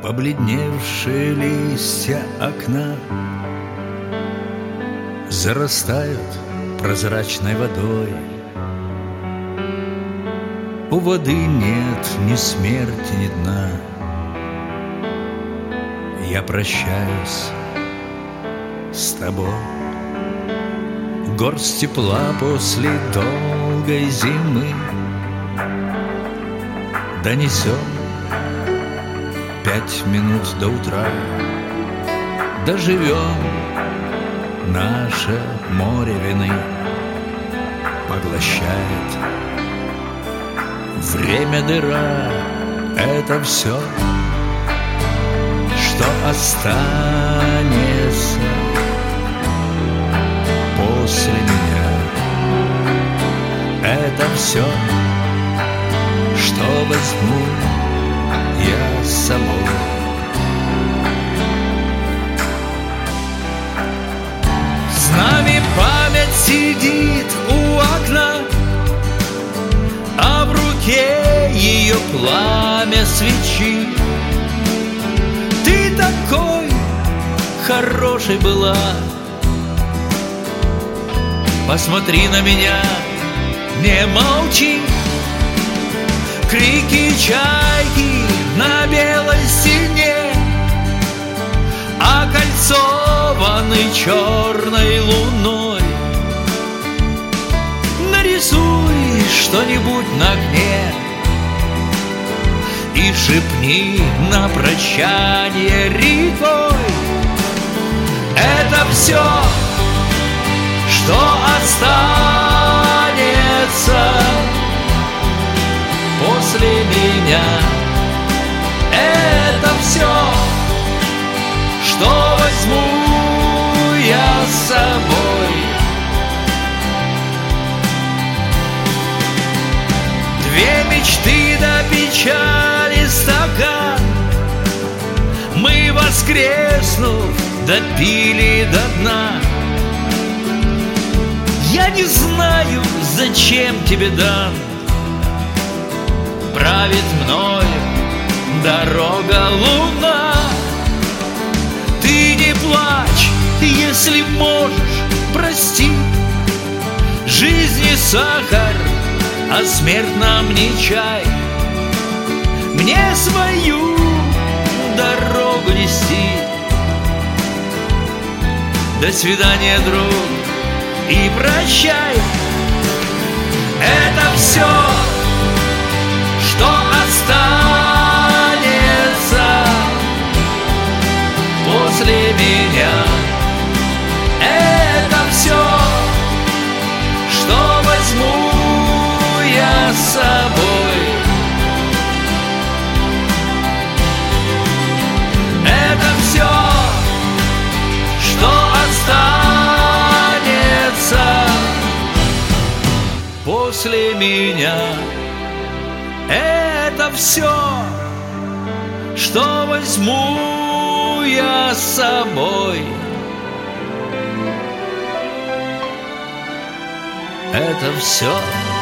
Побледневшие листья окна зарастают прозрачной водой. У воды нет ни смерти, ни дна. Я прощаюсь с тобой. Горсть тепла после долгой зимы донесем 5 минут до утра. Доживем наше море вины, поглощает время дыра. Это все, что останется после меня. Это все, что возьму я с собой. С нами память сидит у окна, а в руке ее пламя свечи. Ты такой хорошей была, посмотри на меня, не молчи. Крики чайки на белой стене окольцованы черной луной. Нарисуй что-нибудь на окне и шепни на прощание рекой. Это все, что останется после меня. Это все, что возьму я с собой. Две мечты до печали стакан мы, воскреснув, допили до дна. Я не знаю, зачем тебе дан, правит мною дорога луна. Ты не плачь, если можешь, прости. Жизнь не сахар, а смерть нам не чай. Мне свою дорогу нести. До свидания, друг, и прощай. Это все, что останется после меня. Это все, что возьму я с собой. Это все, что останется после меня. Это все, что возьму я с собой. Это все,